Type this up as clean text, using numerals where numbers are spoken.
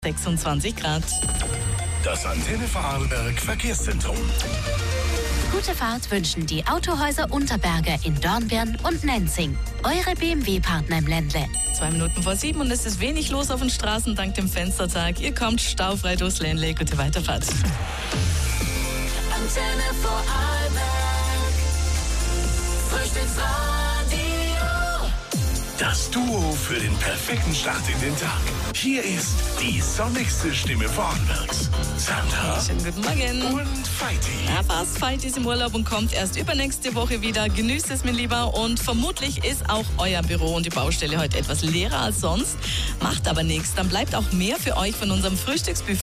26 Grad. Das Antenne Vorarlberg Verkehrszentrum. Gute Fahrt wünschen die Autohäuser Unterberger in Dornbirn und Nenzing. Eure BMW-Partner im Ländle. 2 Minuten vor 7 und es ist wenig los auf den Straßen dank dem Fenstertag. Ihr kommt staufrei durchs Ländle. Gute Weiterfahrt. Antenne Vorarlberg. Frühstücksradio. Das Duo für den perfekten Start in den Tag. Hier ist die sonnigste Stimme Vorarlbergs. Sandra Schönen guten Morgen. und Feiti. Ja, fast. Veit ist im Urlaub und kommt erst übernächste Woche wieder. Genießt es, mein Lieber. Und vermutlich ist auch euer Büro und die Baustelle heute etwas leerer als sonst. Macht aber nichts. Dann bleibt auch mehr für euch von unserem Frühstücksbuffet